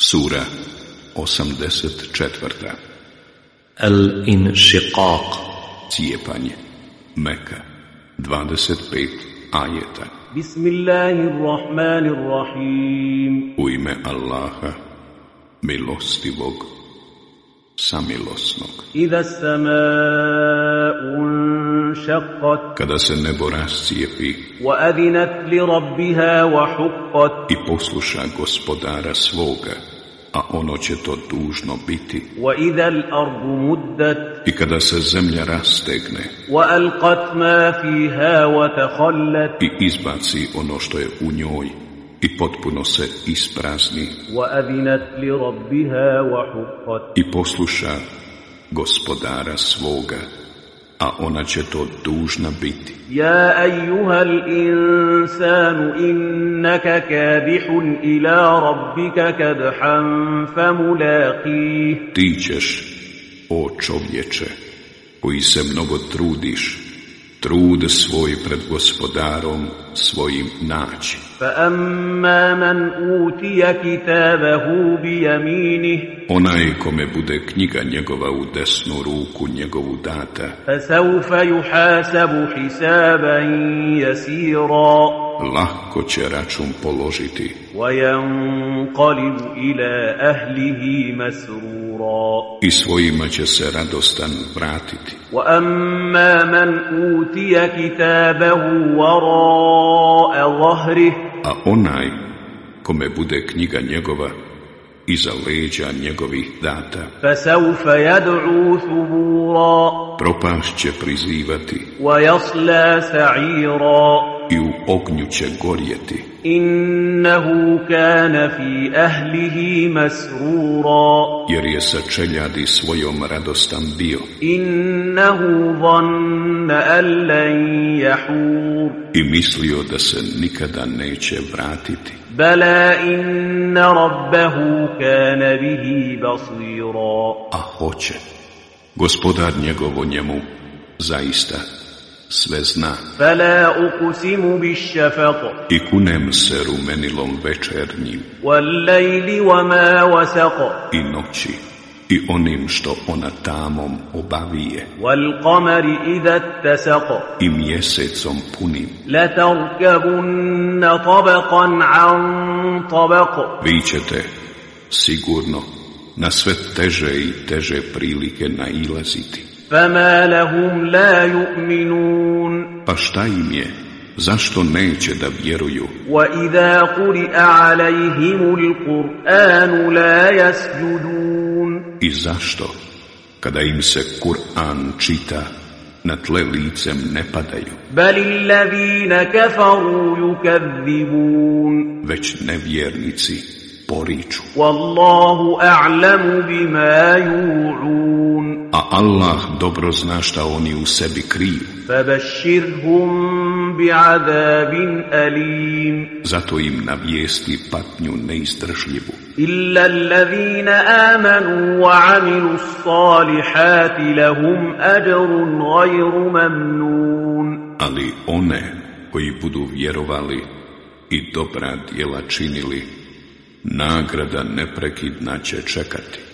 Sura 84. Al-Inshiqaq. Cijepanje. Meka. 25 ajeta. Bismillahirrahmanirrahim. U ime Allaha, milostivog, samilosnog. Iza as-sama'u inshaqqat. Kada se nebo rascijepi Wa adinat li rabbiha wa huqqat. i posluša gospodara svoga, a ono će to dužno biti. Wa iza al-ardu muddat. I kada se zemlja rastegne Wa alqat ma fiha wa takhallat. i izbaci ono što je u njoj i potpuno se isprazni Wa adinat li rabbiha wa huqqat. i posluša gospodara svoga, a ona će to dužna biti. Ya ayyuhal insanu innaka kadihun ila rabbika kadhan famulaqih. Ti ćeš, o čovječe, koji se mnogo trudiš, trud svoj pred gospodarom svojim naći. فأما من أوتي كتابه بيمينه Onaj kome bude knjiga njegova u desnu ruku njegovu data, فسوف يحاسب حسابا يسيرا lahko će račun položiti وينقلب إلى أهله مسرورا i svojima će se radostan vratiti. وأما من أوتي كتابه وراء ظهره A onaj kome bude knjiga njegova iza leđa njegovih data, فسوف يدعو ثبورا propast će prizivati ويصلى سعيرا i u ognju će gorjeti. إنه كان في أهله مسرورا Jer je sa čeljadi svojom radostan bio إنه ظن أن لن يحور i mislio da se nikada neće vratiti. بلى إن ربه كان به بصيرا A hoće. Gospodar njegov o njemu zaista sve zna. فلا أقسم بالشفق I kunem se rumenilom večernjim والليل وما وسق i noći i onim što ona tamom obavije والقمر إذا اتسق i mjesecom punim. لتركبن طبقا عن طبق Vi ćete sigurno na sve teže i teže prilike nailaziti. فما لهم لا يؤمنون Pa šta im je? Zašto neće da vjeruju? وإذا قرئ عليهم القرآن لا يسجدون I zašto, kada im se Kur'an čita, na tle licem ne padaju, بل الذين كفروا يكذبون već nevjernici poriču. والله أعلم بما يوعون A Allah dobro zna šta oni u sebi kriju, فبشرهم بعذاب أليم zato im navijesti patnju neizdržljivu. إلا الذين آمنوا وعملوا الصالحات لهم أجر غير ممنون Ali one koji budu vjerovali i dobra djela činili, nagrada neprekidna će čekati.